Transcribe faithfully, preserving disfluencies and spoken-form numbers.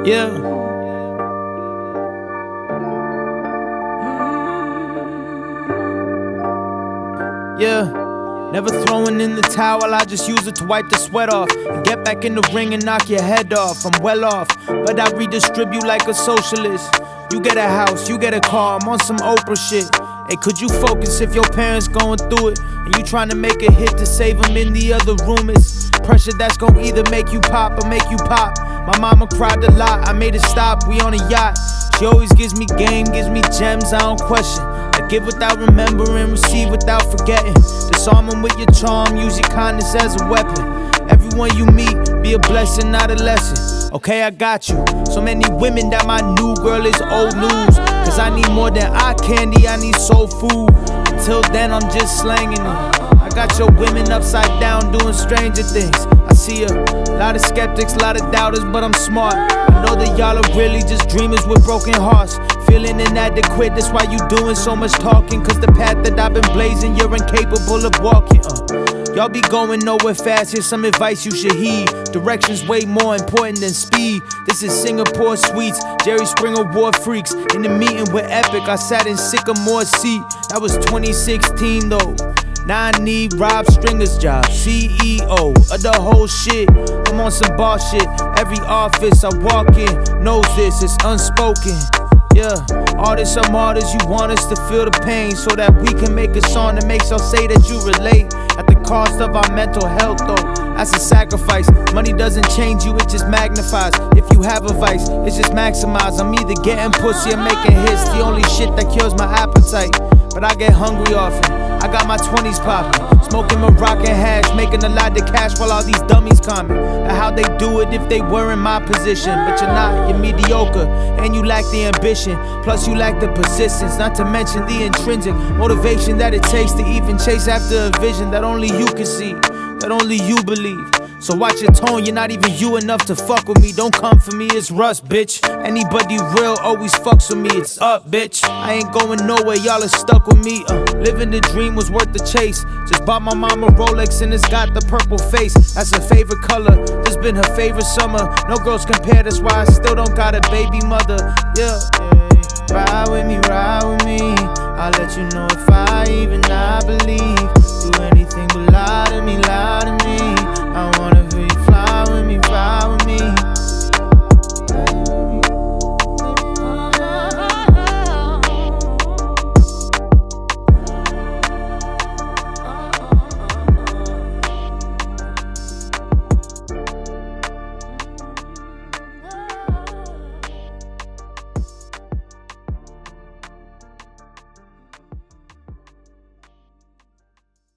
Yeah. Yeah. Never throwing in the towel, I just use it to wipe the sweat off and get back in the ring and knock your head off. I'm well off, but I redistribute like a socialist. You get a house, you get a car, I'm on some Oprah shit. Hey, could you focus if your parents going through it and you trying to make a hit to save them in the other room? It's pressure that's gonna either make you pop or make you pop. My mama cried a lot, I made it stop, we on a yacht. She always gives me game, gives me gems, I don't question. I give without remembering, receive without forgetting. Disarm them with your charm, use your kindness as a weapon. Everyone you meet, be a blessing, not a lesson. Okay, I got you. So many women that my new girl is old news. Cause I need more than eye candy, I need soul food. Until then, I'm just slanging it. I got your women upside down doing stranger things. I see a lot of skeptics, a lot of doubters, but I'm smart. I know that y'all are really just dreamers with broken hearts. Feeling inadequate, that's why you doing so much talking. Cause the path that I've been blazing, you're incapable of walking. uh. Y'all be going nowhere fast, here's some advice you should heed. Direction's way more important than speed. This is Singapore Suites, Jerry Springer War Freaks. In the meeting with Epic, I sat in Sycamore seat. That was twenty sixteen though. Now I need Rob Stringer's job, C E O of the whole shit. I'm on some boss shit. Every office I walk in knows this, it's unspoken. Yeah, artists are martyrs, you want us to feel the pain so that we can make a song that makes y'all say that you relate. At the cost of our mental health though, that's a sacrifice. Money doesn't change you, it just magnifies. If you have a vice, it's just maximize. I'm either getting pussy or making hits, the only shit that kills my appetite. But I get hungry often, I got my twenties poppin', smoking Moroccan hash, making a lot of cash while all these dummies comment at how they do it if they were in my position. But you're not, you're mediocre, and you lack the ambition. Plus you lack the persistence, not to mention the intrinsic motivation that it takes to even chase after a vision that only you can see, that only you believe. So watch your tone, you're not even you enough to fuck with me. Don't come for me, it's Russ, bitch. Anybody real always fucks with me, it's up, bitch. I ain't going nowhere, y'all are stuck with me. uh, Living the dream was worth the chase. Just bought my mama Rolex and it's got the purple face. That's her favorite color, this been her favorite summer. No girls compare, that's why I still don't got a baby mother. Yeah, yeah. Ride with me, ride with me. I'll let you know if I even I believe. Do anything but lie to me, lie to me.